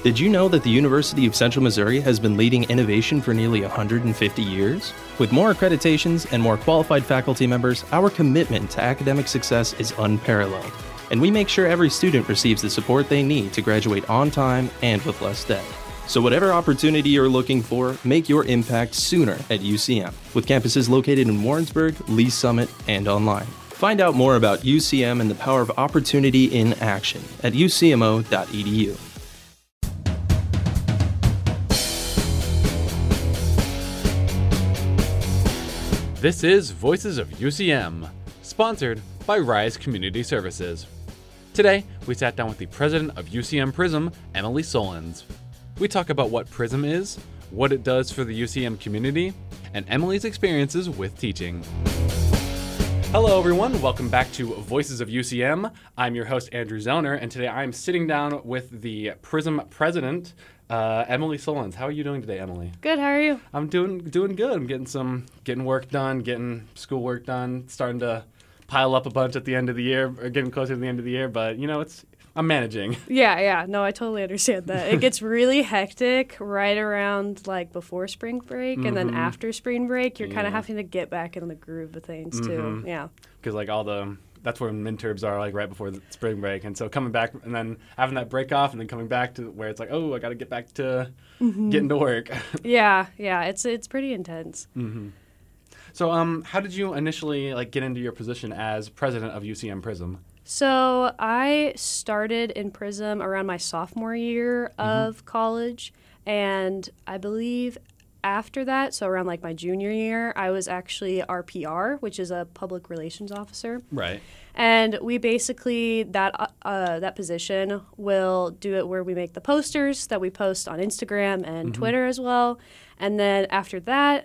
Did you know that the University of Central Missouri has been leading innovation for nearly 150 years? With more accreditations and more qualified faculty members, our commitment to academic success is unparalleled. And we make sure every student receives the support they need to graduate on time and with less debt. So whatever opportunity you're looking for, make your impact sooner at UCM, with campuses located in Warrensburg, Lee Summit, and online. Find out more about UCM and the power of opportunity in action at ucmo.edu. This is Voices of UCM, sponsored by Rise Community Services. Today, we sat down with the president of UCM Prism, Emily Solons. We talk about what Prism is, what it does for the UCM community, and Emily's experiences with teaching. Hello everyone, welcome back to Voices of UCM. I'm your host Andrew Zoner, and today I'm sitting down with the Prism president, Emily Solons. How are you doing today, Emily? Good, how are you? I'm doing good. I'm getting work done, getting school work done, starting to pile up a bunch at the end of the year, or getting closer to the end of the year, but I'm managing. Yeah, no, I totally understand that. It gets really hectic right around before spring break, and then after spring break, you're kind of having to get back in the groove of things too. Yeah. Because that's where midterms are, right before the spring break, and so coming back and then having that break off, and then coming back to where it's I got to get back to getting to work. Yeah, it's pretty intense. So, how did you initially get into your position as president of UCM Prism? So I started in Prism around my sophomore year of college, and I believe after that, so around my junior year, I was actually RPR, which is a public relations officer. Right. And we basically, that position will do it where we make the posters that we post on Instagram and Twitter as well. And then after that,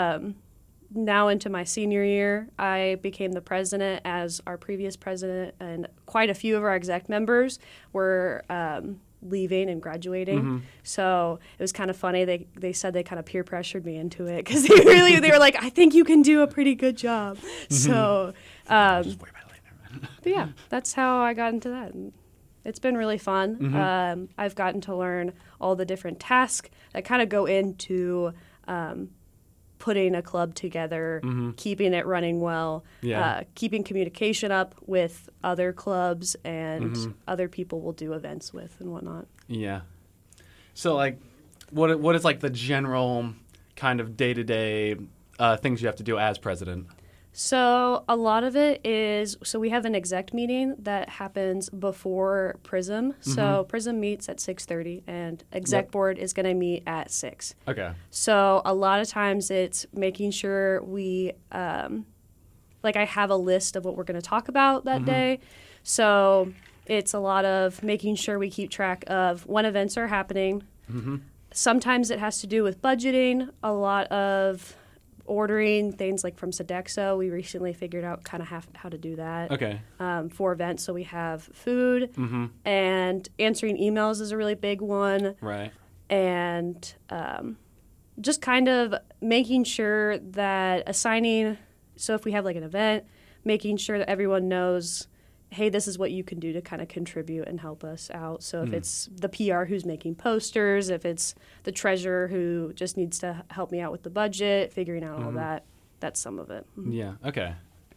now into my senior year, I became the president, as our previous president and quite a few of our exec members were leaving and graduating. So it was kind of funny. They said they kind of peer pressured me into it because they were like, I think you can do a pretty good job. So, but yeah, that's how I got into that. It's been really fun. I've gotten to learn all the different tasks that kind of go into putting a club together, keeping it running well, keeping communication up with other clubs and other people we'll do events with and whatnot. Yeah. So, what is the general kind of day-to-day things you have to do as president? So a lot of it is, we have an exec meeting that happens before Prism. So Prism meets at 6:30 and exec board is going to meet at 6. Okay. So a lot of times it's making sure we, I have a list of what we're going to talk about that day. So it's a lot of making sure we keep track of when events are happening. Sometimes it has to do with budgeting, a lot of ordering things from Sodexo. We recently figured out kind of how to do that. Okay. For events. So we have food and answering emails is a really big one. Right. And just kind of making sure that assigning, so if we have an event, making sure that everyone knows, hey, this is what you can do to kind of contribute and help us out. So if it's the PR who's making posters, if it's the treasurer who just needs to help me out with the budget, figuring out all that, that's some of it. Yeah, okay.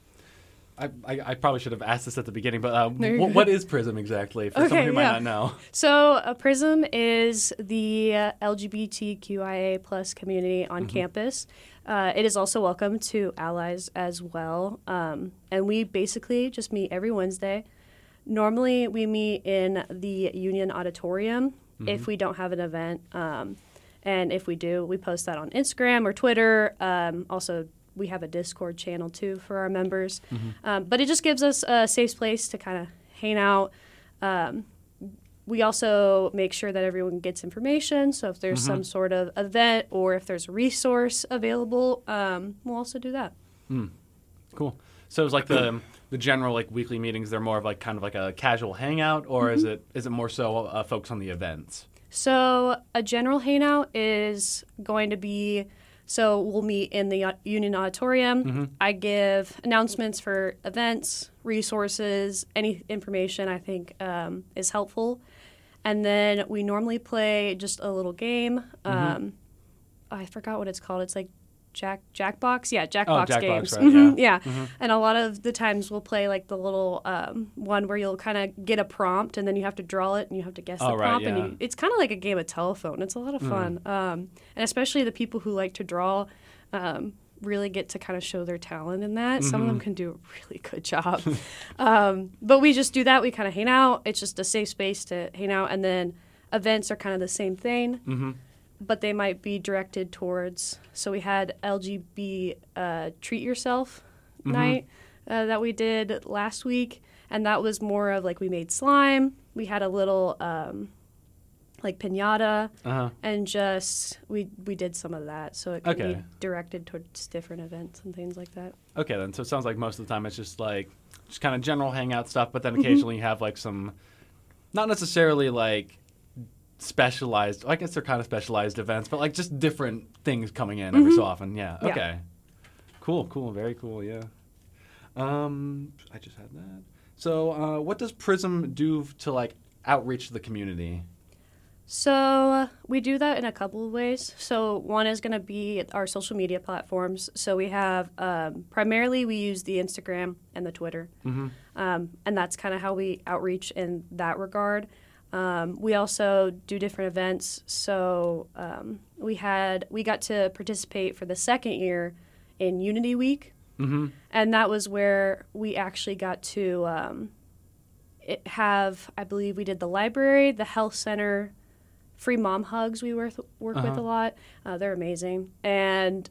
I probably should have asked this at the beginning, but what is Prism exactly for someone who might not know? So Prism is the LGBTQIA plus community on campus. It is also welcome to allies as well. And we basically just meet every Wednesday. Normally we meet in the Union Auditorium if we don't have an event. And if we do, we post that on Instagram or Twitter. Also, we have a Discord channel too for our members. But it just gives us a safe place to kind of hang out. We also make sure that everyone gets information. So if there's some sort of event or if there's a resource available, we'll also do that. Cool. So it's the general weekly meetings. They're more of kind of a casual hangout, or is it more so focus on the events? So a general hangout is going to be, so we'll meet in the Union Auditorium. I give announcements for events, resources, any information I think is helpful. And then we normally play just a little game. I forgot what it's called. It's like Jackbox? Yeah, Jackbox Jackbox, games. right, yeah. And a lot of the times we'll play like the little one where you'll kind of get a prompt and then you have to draw it and you have to guess the prompt. Yeah. And it's kind of like a game of telephone. It's a lot of fun. And especially the people who like to draw really get to kind of show their talent in that. Some of them can do a really good job. But we just do that. We kind of hang out. It's just a safe space to hang out. And then events are kind of the same thing. But they might be directed towards. So we had LGB Treat Yourself night that we did last week, and that was more of like we made slime. We had a little like piñata, and just we did some of that. So it could be directed towards different events and things like that. Okay, then. So it sounds like most of the time it's just kind of general hangout stuff, but then occasionally you have like some, not necessarily like specialized, I guess they're kind of specialized events, but like just different things coming in every so often. Yeah. Okay. Yeah. Cool. Very cool. Yeah. I just had that. So what does Prism do to like outreach to the community? So we do that in a couple of ways. So one is going to be our social media platforms. So we have primarily we use the Instagram and the Twitter, and that's kind of how we outreach in that regard. We also do different events. So we got to participate for the second year in Unity Week, and that was where we actually got to I believe we did the library, the health center, free mom hugs we work with a lot. They're amazing. And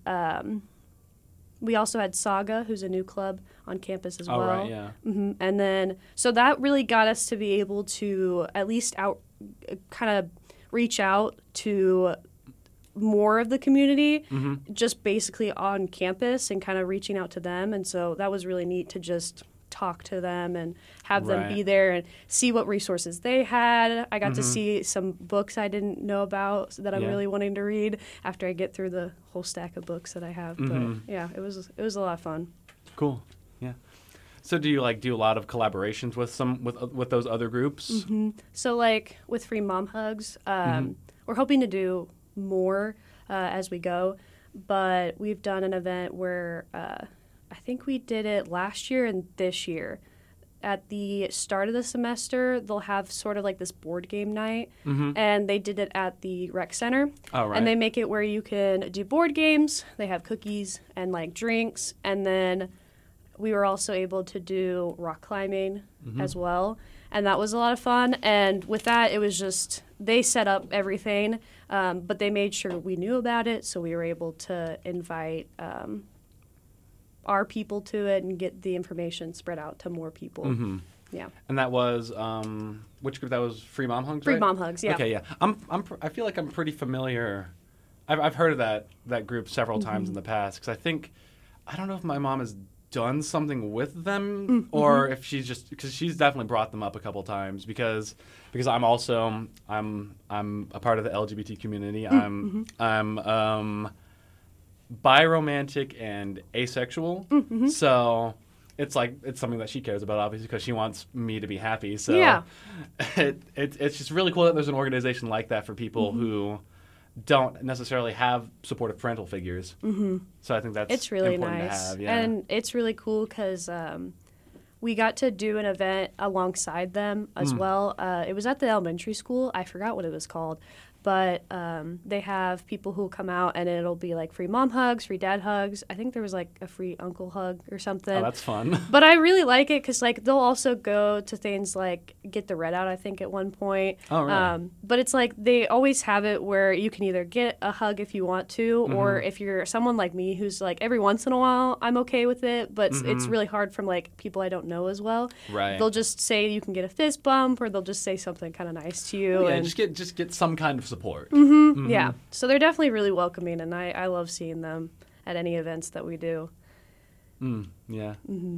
we also had Saga, who's a new club on campus as well. Right, yeah. And then, so that really got us to be able to at least kind of reach out to more of the community, just basically on campus and kind of reaching out to them. And so that was really neat to just talk to them and have them be there and see what resources they had. I got to see some books I didn't know about that I'm really wanting to read after I get through the whole stack of books that I have. But yeah, it was a lot of fun. Cool. Yeah. So do you do a lot of collaborations with those other groups? So like with Free Mom Hugs, we're hoping to do more as we go, but we've done an event where I think we did it last year and this year. At the start of the semester, they'll have sort of like this board game night, and they did it at the rec center. Oh, right. And they make it where you can do board games. They have cookies and like drinks, and then we were also able to do rock climbing as well, and that was a lot of fun. And with that, it was just they set up everything, but they made sure we knew about it, so we were able to invite our people to it and get the information spread out to more people. Yeah. And that was which group? That was Free Mom Hugs. Free right? Mom Hugs. Yeah. Okay. Yeah. I feel like I'm pretty familiar. I've heard of that group several times in the past because I don't know if my mom has done something with them or if she's just because she's definitely brought them up a couple times because I'm also I'm a part of the LGBT community. I'm biromantic and asexual, so it's something that she cares about, obviously, because she wants me to be happy. So yeah. it's just really cool that there's an organization like that for people who don't necessarily have supportive parental figures. So I think that's really important nice to have. Yeah. And it's really cool because we got to do an event alongside them as well. It was at the elementary school. I forgot what it was called. But they have people who come out, and it'll be like free mom hugs, free dad hugs. I think there was like a free uncle hug or something. Oh, that's fun. But I really like it because like they'll also go to things like Get the Red Out, I think, at one point. Oh, really? But it's like they always have it where you can either get a hug if you want to, or if you're someone like me who's like every once in a while I'm okay with it, but it's really hard from like people I don't know as well. Right. They'll just say you can get a fist bump, or they'll just say something kind of nice to you. Yeah, and just get some kind of support. Yeah, so they're definitely really welcoming, and I love seeing them at any events that we do. Yeah.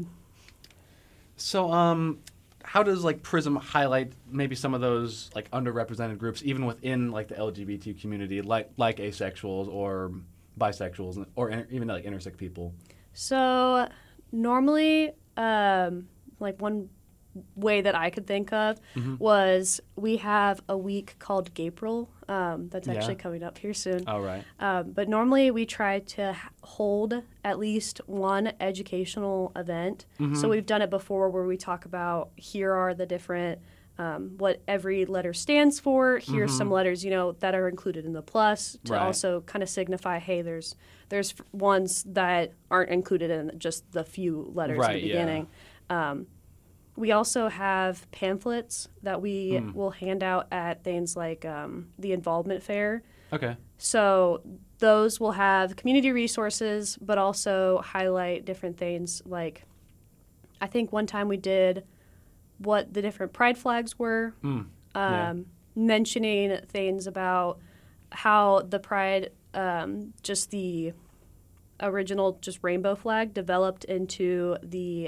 So, how does like Prism highlight maybe some of those like underrepresented groups, even within like the LGBT community, like asexuals or bisexuals, or even like intersex people? So normally, like one way that I could think of was we have a week called Gapril that's actually coming up here soon. Oh, right. But normally we try to hold at least one educational event. So we've done it before where we talk about here are the different what every letter stands for. Here's some letters, that are included in the plus to also kind of signify, hey, there's ones that aren't included in just the few letters at the beginning. We also have pamphlets that we will hand out at things like the involvement fair. Okay. So those will have community resources, but also highlight different things. Like, I think one time we did what the different pride flags were, mentioning things about how the pride, just the original just rainbow flag developed into the,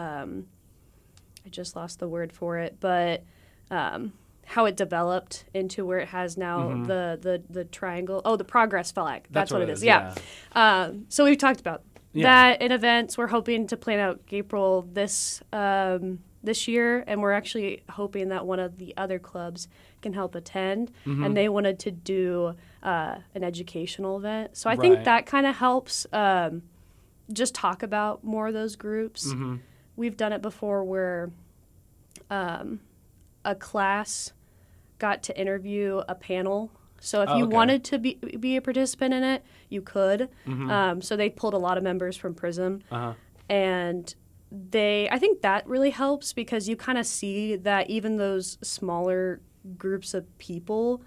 I just lost the word for it, but how it developed into where it has now the triangle. Oh, the progress flag. That's what it is. Yeah. So we've talked about that in events. We're hoping to plan out April this year, and we're actually hoping that one of the other clubs can help attend, and they wanted to do an educational event. So I think that kind of helps just talk about more of those groups. We've done it before where a class got to interview a panel. So if you wanted to be a participant in it, you could. So they pulled a lot of members from PRISM. And I think that really helps because you kind of see that even those smaller groups of people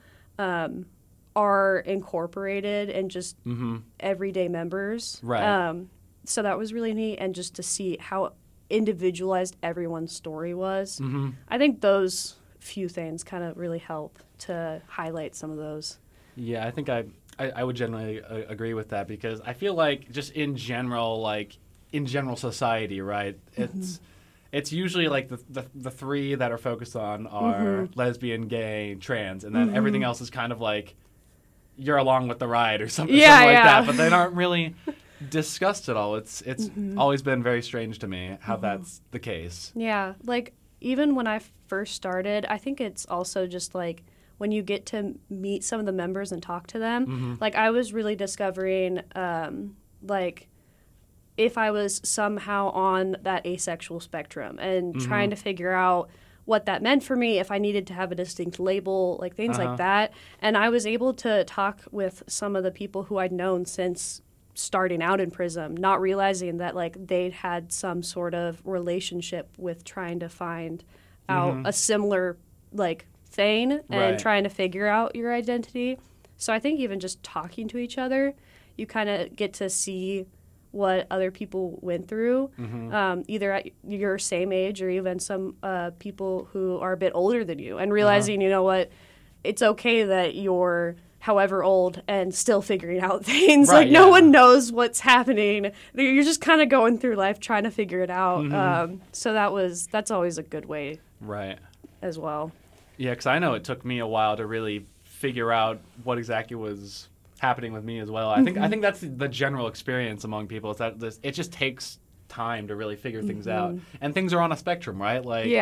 are incorporated and just everyday members. Right. So that was really neat. And just to see how individualized everyone's story was. I think those few things kind of really help to highlight some of those. Yeah, I think I would generally agree with that because I feel like just in general society, right? It's usually like the three that are focused on are lesbian, gay, trans, and then everything else is kind of like you're along with the ride or something like that, but they aren't really discussed at all. It's always been very strange to me how that's the case. Yeah, like even when I first started, I think it's also just like when you get to meet some of the members and talk to them, like I was really discovering like if I was somehow on that asexual spectrum and trying to figure out what that meant for me, if I needed to have a distinct label, like things like that. And I was able to talk with some of the people who I'd known since starting out in PRISM, not realizing that like they'd had some sort of relationship with trying to find out a similar like thing and trying to figure out your identity. So I think even just talking to each other, you kind of get to see what other people went through, either at your same age or even some people who are a bit older than you, and realizing, you know what, it's okay that you're however old and still figuring out things. No one knows what's happening. You're just kind of going through life trying to figure it out. So that's always a good way as well. Yeah, because I know it took me a while to really figure out what exactly was happening with me as well. I think that's the general experience among people is that it just takes time to really figure things out, and things are on a spectrum, right? Like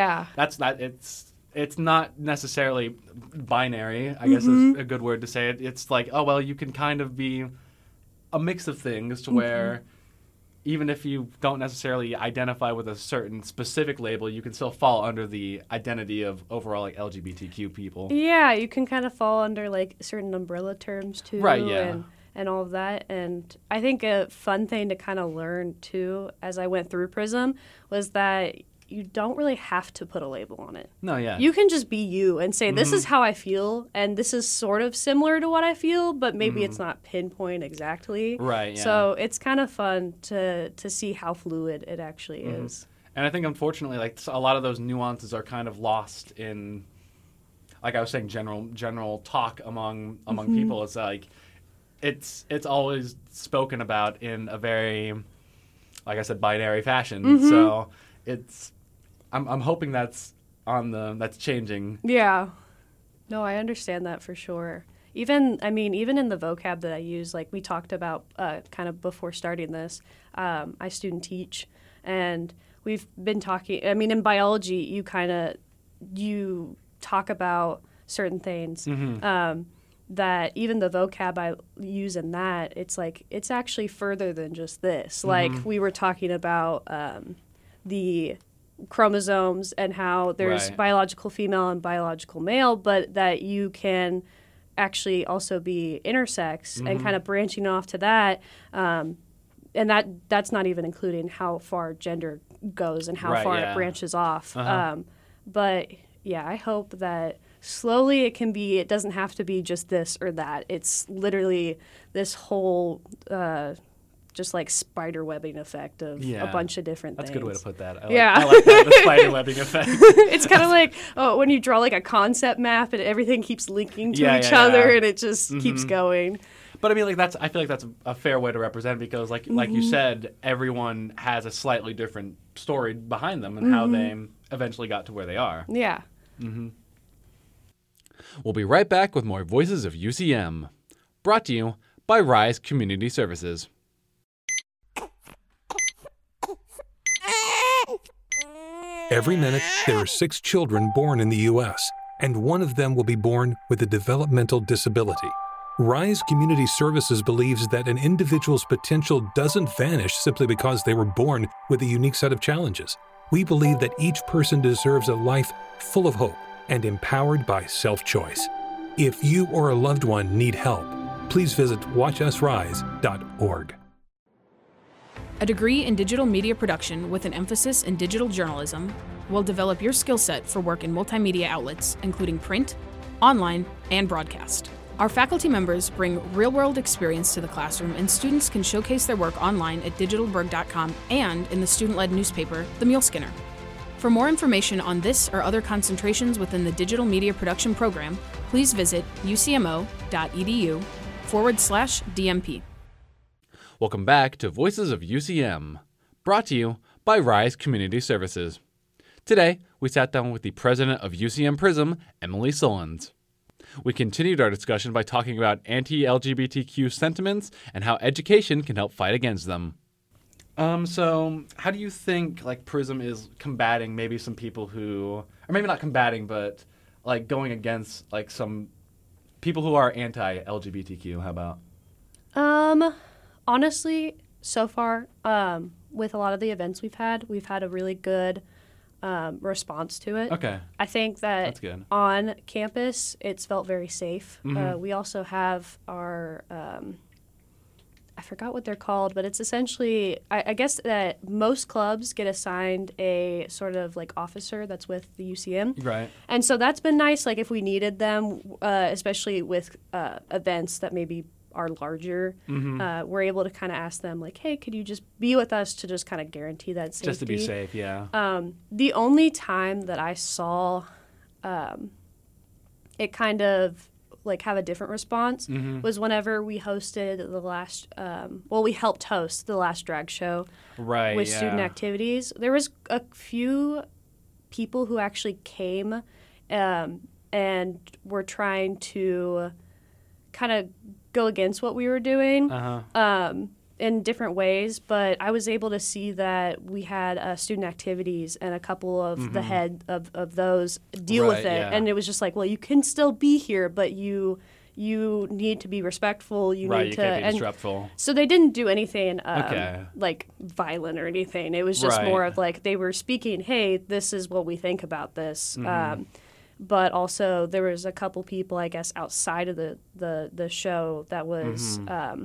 it's not necessarily binary, I guess is a good word to say it. It's like, oh well, you can kind of be a mix of things to where even if you don't necessarily identify with a certain specific label, you can still fall under the identity of overall like LGBTQ people. Yeah, you can kind of fall under like certain umbrella terms too. Right, yeah. And all of that. And I think a fun thing to kind of learn too as I went through PRISM was that you don't really have to put a label on it. No, yeah. You can just be you and say, this is how I feel, and this is sort of similar to what I feel, but maybe it's not pinpoint exactly. Right, yeah. So it's kind of fun to see how fluid it actually is. And I think, unfortunately, like a lot of those nuances are kind of lost in, like I was saying, general talk among people. It's like, it's always spoken about in a very, like I said, binary fashion. So it's... I'm hoping that's changing. Yeah. No, I understand that for sure. Even in the vocab that I use, like we talked about kind of before starting this, I student teach, and we've been talking. I mean, in biology, you talk about certain things. That even the vocab I use in that, it's like, it's actually further than just this. Like, we were talking about the chromosomes and how there's biological female and biological male, but that you can actually also be intersex and kind of branching off to that. And that's not even including how far gender goes and how far it branches off. But yeah, I hope that slowly it doesn't have to be just this or that. It's literally this whole just like spider webbing effect of a bunch of different things. That's a good way to put that. I I like that, the spider webbing effect. It's kind of like when you draw like a concept map and everything keeps linking to each other and it just keeps going. But I mean, like I feel like that's a fair way to represent it because, like you said, everyone has a slightly different story behind them and how they eventually got to where they are. Yeah. We'll be right back with more Voices of UCM, brought to you by Rise Community Services. Every minute, there are 6 children born in the U.S., and one of them will be born with a developmental disability. Rise Community Services believes that an individual's potential doesn't vanish simply because they were born with a unique set of challenges. We believe that each person deserves a life full of hope and empowered by self-choice. If you or a loved one need help, please visit watchusrise.org. A degree in digital media production with an emphasis in digital journalism will develop your skill set for work in multimedia outlets, including print, online, and broadcast. Our faculty members bring real-world experience to the classroom, and students can showcase their work online at digitalberg.com and in the student-led newspaper, The Muleskinner. For more information on this or other concentrations within the digital media production program, please visit ucmo.edu/DMP. Welcome back to Voices of UCM, brought to you by Rise Community Services. Today, we sat down with the president of UCM Prism, Emily Solons. We continued our discussion by talking about anti-LGBTQ sentiments and how education can help fight against them. So how do you think like Prism is combating maybe some people who, or maybe not combating, but like going against like some people who are anti-LGBTQ? How about? Honestly, so far, with a lot of the events we've had a really good response to it. Okay. I think that That's good. On campus, it's felt very safe. We also have our, I forgot what they're called, but it's essentially, I guess that most clubs get assigned a sort of like officer that's with the UCM. Right. And so that's been nice, like if we needed them, especially with events that maybe are larger, we're able to kind of ask them like, hey, could you just be with us to just kind of guarantee that safety? Just to be safe, yeah. The only time that I saw it kind of like have a different response was whenever we hosted the last, we helped host the last drag show with student activities. There was a few people who actually came and were trying to kind of go against what we were doing in different ways, but I was able to see that we had student activities and a couple of the head of those deal with it, and it was just like, well, you can still be here, but you need to be respectful. You need you to can't be disruptful. So they didn't do anything like violent or anything. It was just more of like they were speaking, hey, this is what we think about this. But also there was a couple people, I guess, outside of the show that was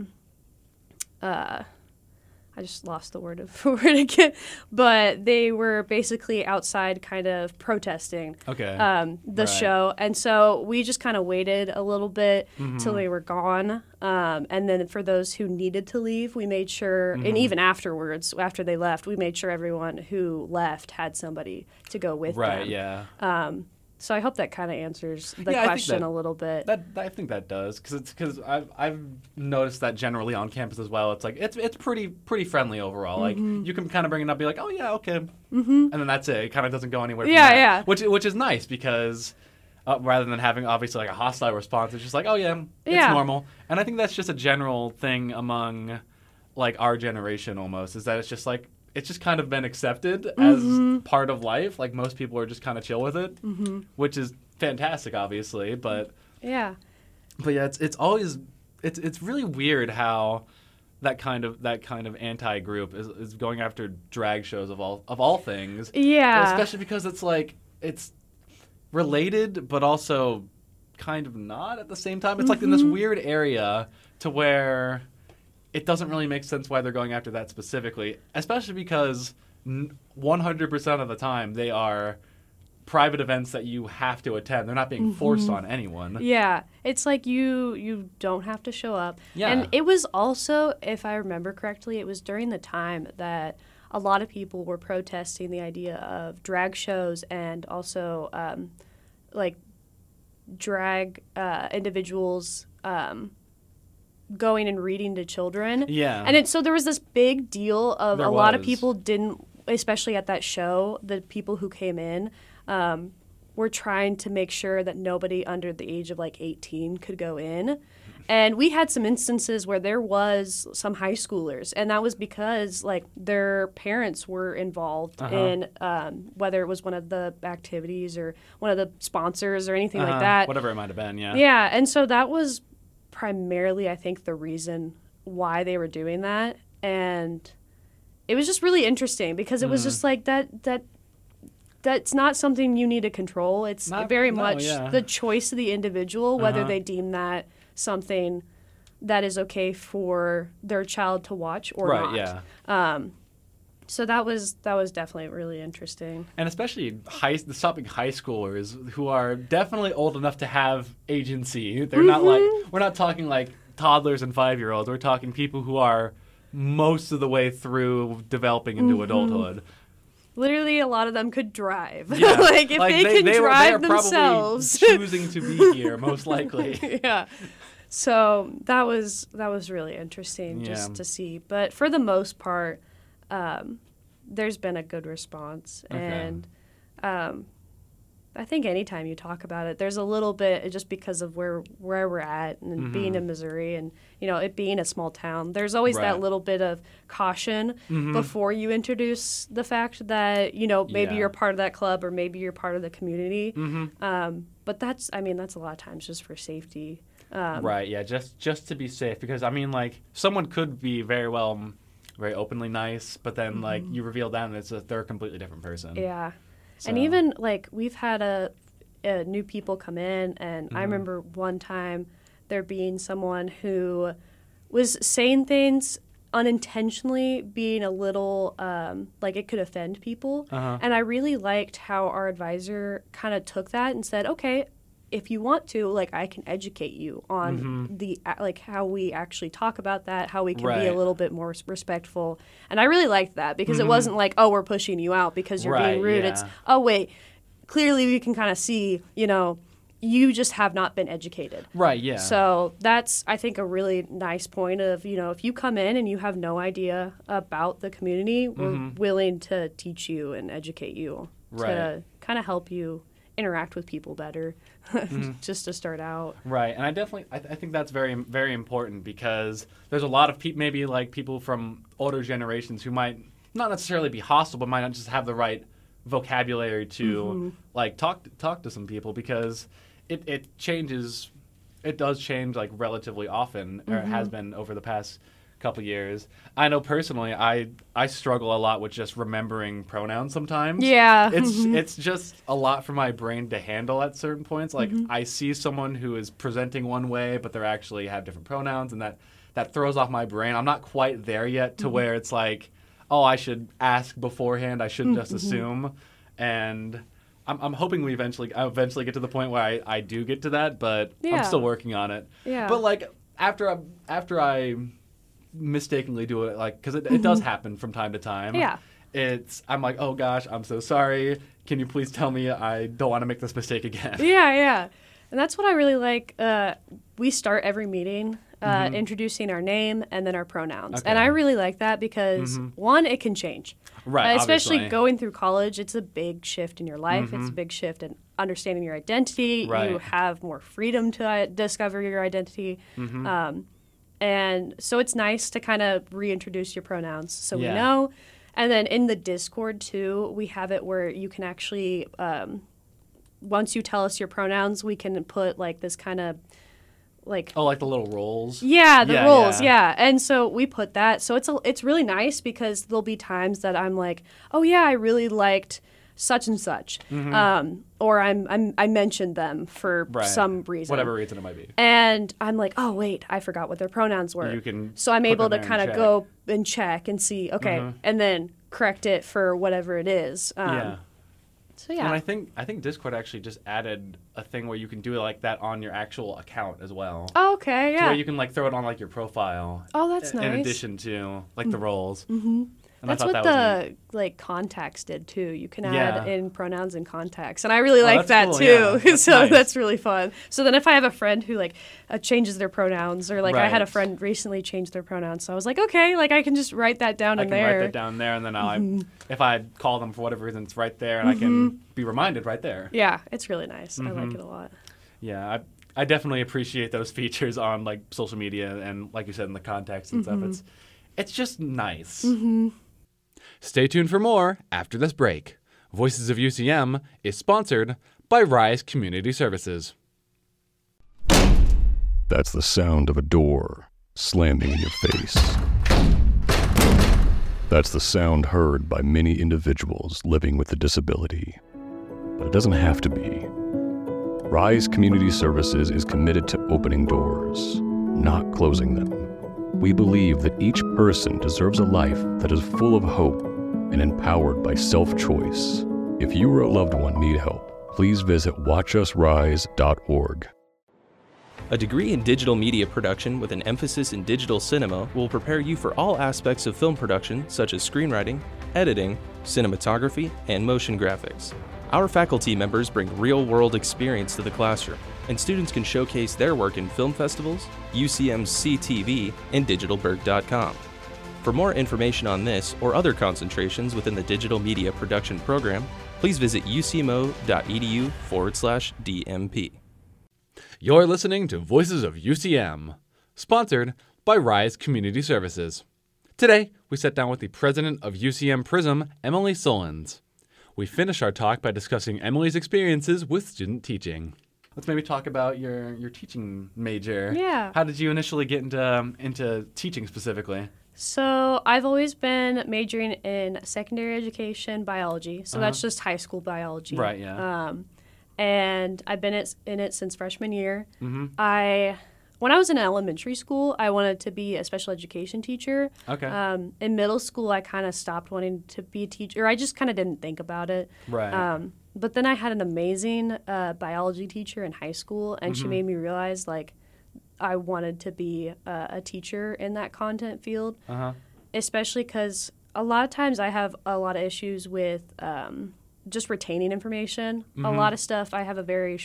I just lost the word again. But they were basically outside kind of protesting the show. And so we just kind of waited a little bit till they were gone. And then for those who needed to leave, we made sure, and even afterwards, after they left, we made sure everyone who left had somebody to go with them. Right, yeah. So I hope that kind of answers the question a little bit. I think that does, because I've noticed that generally on campus as well. It's like it's pretty friendly overall. Like you can kind of bring it up, be like, oh yeah, okay, and then that's it. It kind of doesn't go anywhere. From there, which is nice because rather than having obviously like a hostile response, it's just like, oh yeah, it's normal. And I think that's just a general thing among like our generation almost, is that it's just like, it's just kind of been accepted as part of life. Like most people are just kind of chill with it, which is fantastic, obviously. But yeah, it's always it's really weird how that kind of anti group is going after drag shows of all things. Yeah, especially because it's like it's related, but also kind of not at the same time. It's like in this weird area to where it doesn't really make sense why they're going after that specifically, especially because 100% of the time they are private events that you have to attend. They're not being forced on anyone. Yeah, it's like you don't have to show up. Yeah. And it was also, if I remember correctly, it was during the time that a lot of people were protesting the idea of drag shows and also like drag individuals going and reading to children. Yeah. And so there was this big deal of a lot of people didn't, especially at that show, the people who came in were trying to make sure that nobody under the age of like 18 could go in. And we had some instances where there was some high schoolers, and that was because like their parents were involved in whether it was one of the activities or one of the sponsors or anything like that. Whatever it might have been, yeah. Yeah, and so that was primarily, I think, the reason why they were doing that. And it was just really interesting because it was just like that's not something you need to control. It's very much the choice of the individual, whether they deem that something that is okay for their child to watch or not. Right, yeah. So that was definitely really interesting. And especially stopping high schoolers who are definitely old enough to have agency. They're not like, we're not talking like toddlers and 5-year-olds. We're talking people who are most of the way through developing into adulthood. Literally, a lot of them could drive. Yeah. Like, if they can drive they are themselves. probably choosing to be here, most likely. Yeah. So that was really interesting just to see. But for the most part, there's been a good response. Okay. And I think anytime you talk about it, there's a little bit, just because of where we're at and being in Missouri and, you know, it being a small town, there's always that little bit of caution before you introduce the fact that, you know, maybe you're part of that club or maybe you're part of the community. But that's a lot of times just for safety. Right, yeah, just to be safe. Because, I mean, like, someone could be very openly nice, but then, like, you reveal that and they're a completely different person. Yeah. So. And even, like, we've had a new people come in, and I remember one time there being someone who was saying things unintentionally, being a little, like, it could offend people. And I really liked how our advisor kind of took that and said, okay, if you want to, like, I can educate you on the like how we actually talk about that, how we can be a little bit more respectful. And I really liked that because it wasn't like, oh, we're pushing you out because you're being rude. Yeah. It's, oh, wait, clearly we can kind of see, you know, you just have not been educated. Right, yeah. So that's, I think, a really nice point of, you know, if you come in and you have no idea about the community, we're willing to teach you and educate you to kind of help you interact with people better just to start out. Right. And I think that's very, very important because there's a lot of people, maybe like people from older generations who might not necessarily be hostile, but might not just have the right vocabulary to like talk to some people because it changes. It does change like relatively often, or it has been over the past couple years. I know personally I struggle a lot with just remembering pronouns sometimes. Yeah. It's just a lot for my brain to handle at certain points. Like I see someone who is presenting one way but they're actually have different pronouns, and that throws off my brain. I'm not quite there yet to where it's like, oh, I should ask beforehand. I shouldn't just assume. And I'm hoping I eventually get to the point where I do get to that, but I'm still working on it. Yeah. But like after I mistakenly do it, like, because it does happen from time to time. Yeah. I'm like, oh gosh, I'm so sorry. Can you please tell me I don't want to make this mistake again? Yeah. And that's what I really like. We start every meeting introducing our name and then our pronouns. Okay. And I really like that because, one, it can change. Right, especially obviously. going through college, it's a big shift in your life. It's a big shift in understanding your identity. Right. You have more freedom to discover your identity. And so it's nice to kind of reintroduce your pronouns so we know. And then in the Discord, too, we have it where you can actually, once you tell us your pronouns, we can put, like, this kind of, like... Oh, like the little roles? Yeah, the roles, yeah. And so we put that. So it's really nice because there'll be times that I'm like, oh, yeah, I really liked such and such. Or I mentioned them for some reason. Whatever reason it might be. And I'm like, oh, wait, I forgot what their pronouns were. You can so I'm able to them there kind and of check. go and check and see, okay, and then correct it for whatever it is. Yeah. So, yeah. And I think Discord actually just added a thing where you can do it like that on your actual account as well. Oh, okay, yeah. So where you can like throw it on like your profile. Oh, that's nice. In addition to like the roles. Mm-hmm. And That's I thought what that was the like contacts did too. You can add Yeah. in pronouns and contacts, and I really like that's that cool, too. yeah. That's So nice. that's really fun. So then if I have a friend who like changes their pronouns, or like I had a Right. friend recently change their pronouns, so I was like, okay, like I can just write that down I in can there. write that down there, and then if I call them for whatever reason, it's right there, and I can be reminded right there. Yeah, it's really nice. I like it a lot. Yeah, I definitely appreciate those features on like social media and like you said in the contacts and stuff. It's just nice. Stay tuned for more after this break. Voices of UCM is sponsored by Rise Community Services. That's the sound of a door slamming in your face. That's the sound heard by many individuals living with a disability. But it doesn't have to be. Rise Community Services is committed to opening doors, not closing them. We believe that each person deserves a life that is full of hope and empowered by self-choice. If you or a loved one need help, please visit watchusrise.org. A degree in digital media production with an emphasis in digital cinema will prepare you for all aspects of film production, such as screenwriting, editing, cinematography, and motion graphics. Our faculty members bring real-world experience to the classroom, and students can showcase their work in film festivals, UCM's CTV, and digitalberg.com. For more information on this or other concentrations within the digital media production program, please visit ucmo.edu/DMP. You're listening to Voices of UCM, sponsored by Rise Community Services. Today, we sat down with the president of UCM Prism, Emily Solons. We finished our talk by discussing Emily's experiences with student teaching. Let's maybe talk about your teaching major. Yeah. How did you initially get into teaching specifically? So I've always been majoring in secondary education biology. So that's just high school biology. Right, yeah. And I've been in it since freshman year. When I was in elementary school, I wanted to be a special education teacher. Okay. In middle school, I kind of stopped wanting to be a teacher. I just kind of didn't think about it. Right. But then I had an amazing biology teacher in high school, and she made me realize, like, I wanted to be a teacher in that content field, especially because a lot of times I have a lot of issues with just retaining information. A lot of stuff, I have a very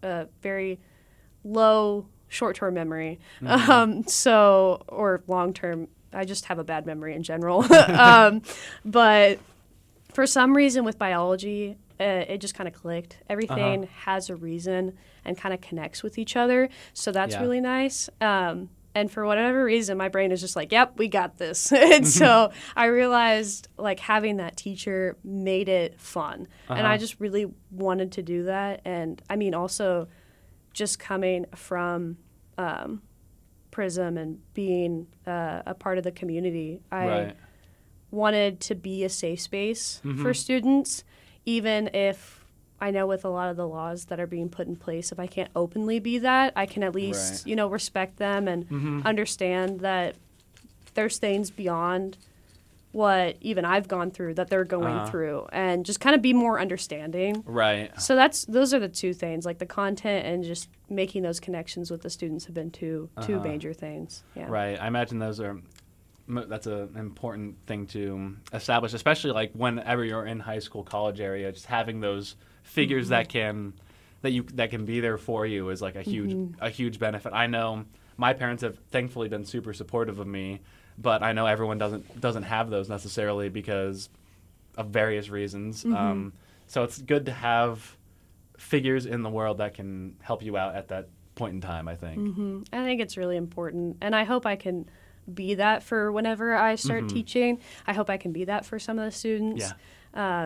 low short-term memory. Or long-term, I just have a bad memory in general. But for some reason with biology, it just kind of clicked. Everything has a reason and kind of connects with each other. So that's really nice. And for whatever reason, my brain is just like, yep, we got this. And so I realized, like, having that teacher made it fun. And I just really wanted to do that. And, I mean, also just coming from Prism and being a part of the community, I wanted to be a safe space for students, even if I know with a lot of the laws that are being put in place, if I can't openly be that, I can at least, respect them and understand that there's things beyond what even I've gone through that they're going through, and just kind of be more understanding. Right. So those are the two things, like the content and just making those connections with the students have been two major things. Yeah. Right. I imagine that's an important thing to establish, especially like whenever you're in high school, college area, just having those figures that can be there for you is like a huge benefit. I know my parents have thankfully been super supportive of me, but I know everyone doesn't have those necessarily because of various reasons. So it's good to have figures in the world that can help you out at that point in time, I think. I think it's really important, and I hope I can be that for whenever I start teaching. I hope I can be that for some of the students. Yeah.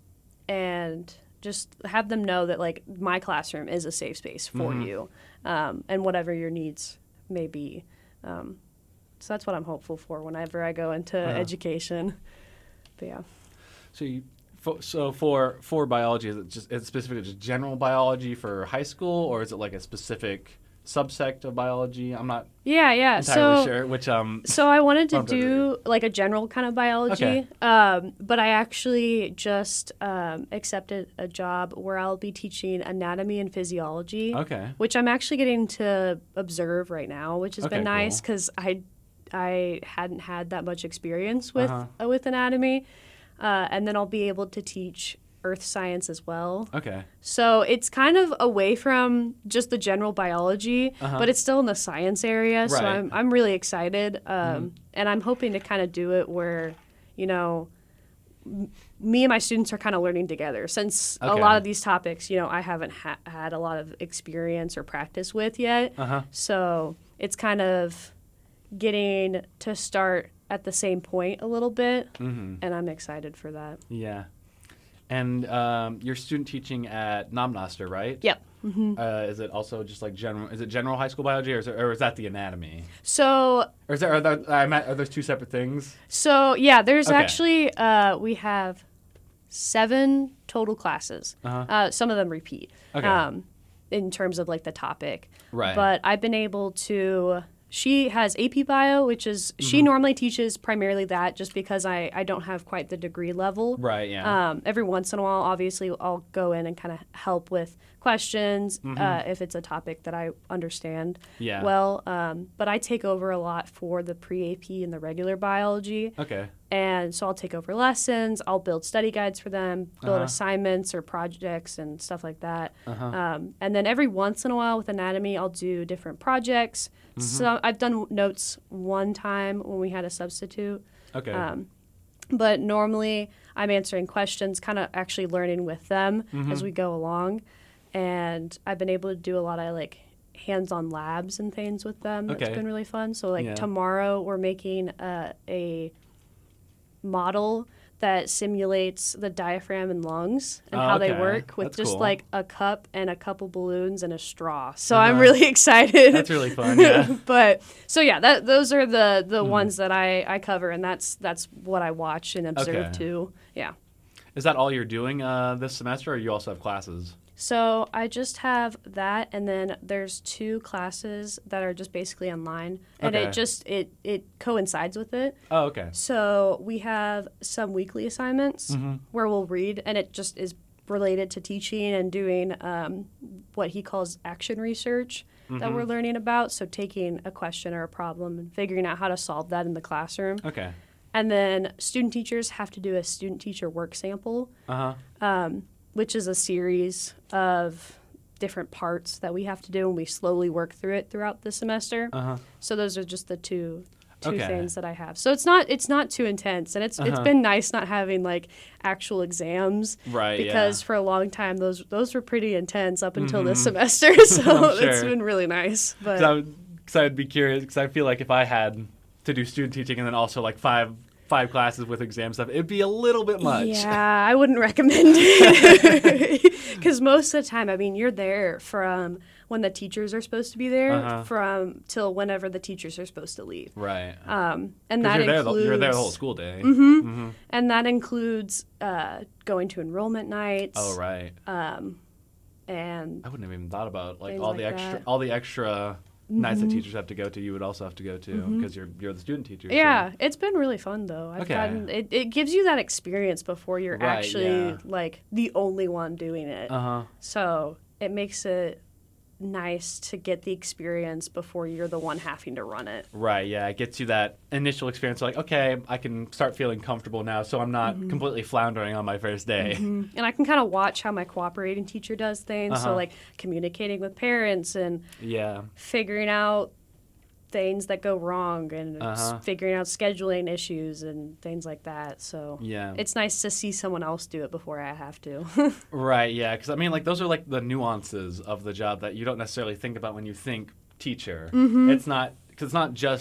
And just have them know that, like, my classroom is a safe space for you, and whatever your needs may be. So that's what I'm hopeful for whenever I go into education. But yeah. So for biology, is it specifically just general biology for high school, or is it like a specific subsect of biology? I'm not entirely sure which. So I wanted to do like a general kind of biology, but I actually just accepted a job where I'll be teaching anatomy and physiology, which I'm actually getting to observe right now, which has been nice because I hadn't had that much experience with anatomy. And then I'll be able to teach earth science as well. Okay. So it's kind of away from just the general biology, but it's still in the science area. Right. So I'm really excited. And I'm hoping to kind of do it where, you know, me and my students are kind of learning together, since a lot of these topics, you know, I haven't had a lot of experience or practice with yet. So it's kind of getting to start at the same point a little bit, and I'm excited for that. Yeah. And you're student teaching at Namnoster, right? Yep. Is it also just like general? Is it general high school biology, or is that the anatomy? So, or is are those two separate things? So yeah, there's actually we have 7 total classes. Some of them repeat. In terms of like the topic. Right. But I've been able to. She has AP Bio, which is, she normally teaches primarily that just because I don't have quite the degree level. Right, yeah. Every once in a while, obviously, I'll go in and kind of help with questions if it's a topic that I understand well. But I take over a lot for the pre-AP and the regular biology. Okay. And so I'll take over lessons, I'll build study guides for them, build assignments or projects and stuff like that. And then every once in a while with anatomy, I'll do different projects. So I've done notes one time when we had a substitute. Okay. But normally I'm answering questions, kind of actually learning with them as we go along. And I've been able to do a lot of like hands-on labs and things with them. That's been really fun. So like tomorrow we're making a model that simulates the diaphragm and lungs and how they work with just like a cup and a couple balloons and a straw. So I'm really excited. That's really fun, yeah. But so yeah, those are the ones that I cover, and that's what I watch and observe too. Yeah. Is that all you're doing this semester, or you also have classes? So I just have that, and then there's 2 classes that are just basically online, and it coincides with it. Oh, okay. So we have some weekly assignments where we'll read, and it just is related to teaching and doing what he calls action research that we're learning about. So taking a question or a problem and figuring out how to solve that in the classroom. Okay. And then student teachers have to do a student teacher work sample. Which is a series of different parts that we have to do, and we slowly work through it throughout the semester. So those are just the two things that I have. So it's not too intense, and it's been nice not having like actual exams, right? Because for a long time those were pretty intense up until this semester. So it's been really nice. But I'd be curious, because I feel like if I had to do student teaching and then also like five classes with exam stuff, it'd be a little bit much. Yeah, I wouldn't recommend it. Because most of the time, I mean, you're there from when the teachers are supposed to be there from till whenever the teachers are supposed to leave. Right. And that includes... You're there the whole school day. And that includes going to enrollment nights. Oh, right. And I wouldn't have even thought about like all the extra nights that teachers have to go to, you would also have to go to because you're the student teacher. Yeah, it's been really fun though. I've gotten it gives you that experience before you're actually like the only one doing it. So it makes it nice to get the experience before you're the one having to run it. Right, yeah. It gets you that initial experience like, okay, I can start feeling comfortable now, so I'm not completely floundering on my first day. And I can kind of watch how my cooperating teacher does things. So like communicating with parents and figuring out things that go wrong and figuring out scheduling issues and things like that. So it's nice to see someone else do it before I have to. Right, yeah. Because, I mean, like, those are, like, the nuances of the job that you don't necessarily think about when you think teacher. It's not, because it's not just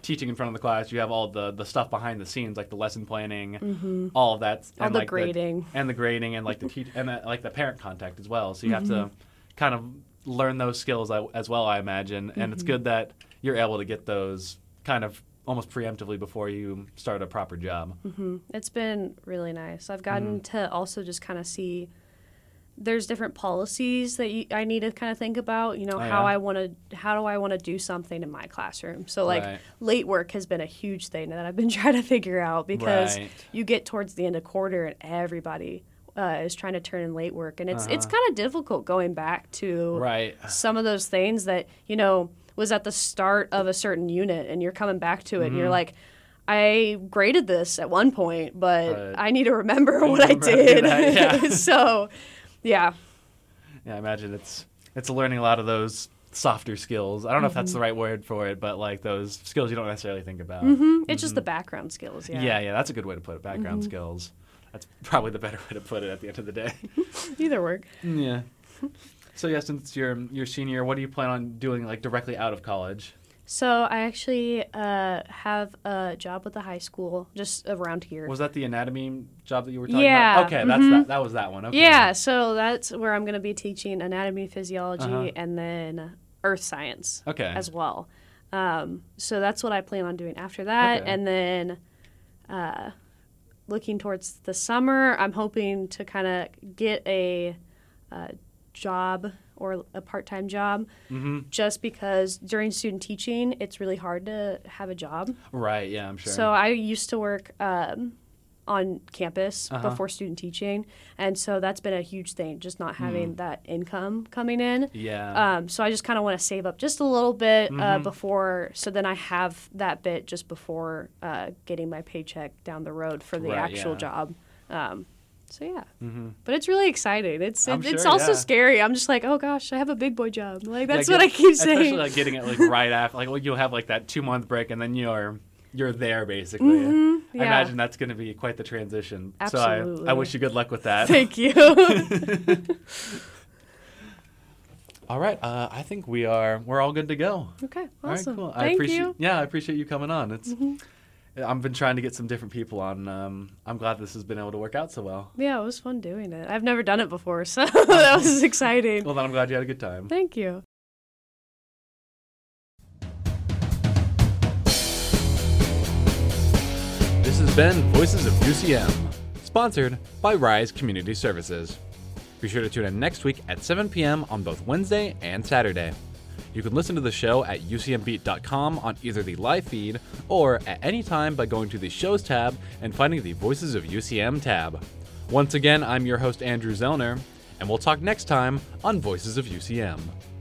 teaching in front of the class, you have all the stuff behind the scenes, like the lesson planning, all of that, All and the like grading. and the grading, and like like the parent contact as well. So you have to kind of learn those skills as well, I imagine. And it's good that you're able to get those kind of almost preemptively before you start a proper job. It's been really nice. I've gotten to also just kind of see there's different policies that I need to kind of think about, you know, how do I want to do something in my classroom. So like late work has been a huge thing that I've been trying to figure out, because you get towards the end of quarter and everybody is trying to turn in late work, and it's kind of difficult going back to some of those things that, you know, was at the start of a certain unit, and you're coming back to it and you're like, I graded this at one point, but I need to remember what I did. So, yeah. Yeah, I imagine it's learning a lot of those softer skills. I don't know if that's the right word for it, but like those skills you don't necessarily think about. It's just the background skills, Yeah, that's a good way to put it, background skills. That's probably the better way to put it at the end of the day. Either work. Yeah. So yeah, since you're senior, what do you plan on doing like directly out of college? So I actually have a job with the high school just around here. Was that the anatomy job that you were talking about? Okay, that was that one. Okay. Yeah, so that's where I'm going to be teaching anatomy, physiology, and then earth science as well. So that's what I plan on doing after that. And then looking towards the summer, I'm hoping to kind of get a job or a part-time job, just because during student teaching, it's really hard to have a job. Right, yeah, I'm sure. So I used to work on campus before student teaching, and so that's been a huge thing, just not having that income coming in. Yeah. So I just kind of want to save up just a little bit before, so then I have that bit just before getting my paycheck down the road for the actual job. So yeah, but it's really exciting. It's also scary. I'm just like, oh gosh, I have a big boy job. Like that's what I keep saying. Especially like getting it like right after, like you'll have like that 2-month break, and then you're there basically. I imagine that's going to be quite the transition. Absolutely. So I wish you good luck with that. Thank you. All right, I think we're all good to go. Okay, awesome. All right, cool. Thank you. Yeah, I appreciate you coming on. It's. I've been trying to get some different people on. I'm glad this has been able to work out so well. Yeah, it was fun doing it. I've never done it before, so that was exciting. Well, then I'm glad you had a good time. Thank you. This has been Voices of UCM, sponsored by Rise Community Services. Be sure to tune in next week at 7 p.m. on both Wednesday and Saturday. You can listen to the show at ucmbeat.com on either the live feed or at any time by going to the Shows tab and finding the Voices of UCM tab. Once again, I'm your host, Andrew Zellner, and we'll talk next time on Voices of UCM.